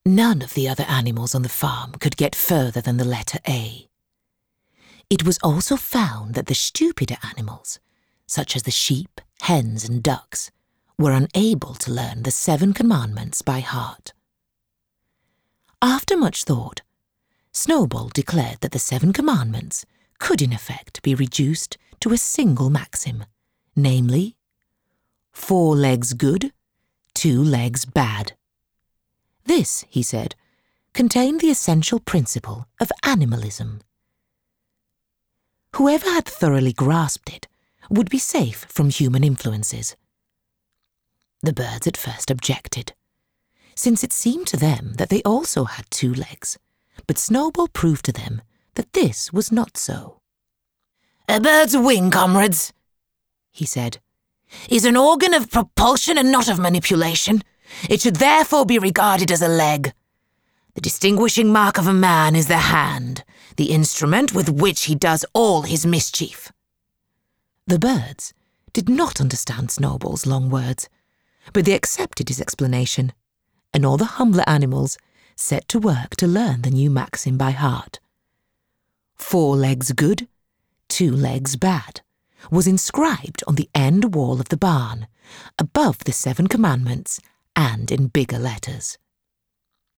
None of the other animals on the farm could get further than the letter A. It was also found that the stupider animals, such as the sheep, hens, and ducks, were unable to learn the 7 commandments by heart. After much thought, Snowball declared that the 7 commandments could in effect be reduced to a single maxim, namely, 4 legs good, 2 legs bad. This, he said, contained the essential principle of animalism. Whoever had thoroughly grasped it would be safe from human influences. The birds at first objected, since it seemed to them that they also had 2 legs, but Snowball proved to them that this was not so. "A bird's wing, comrades," he said, "is an organ of propulsion and not of manipulation. It should therefore be regarded as a leg. The distinguishing mark of a man is the hand, the instrument with which he does all his mischief." The birds did not understand Snowball's long words, but they accepted his explanation, and all the humbler animals set to work to learn the new maxim by heart. 4 legs good, 2 legs bad was inscribed on the end wall of the barn, above the 7 commandments and in bigger letters.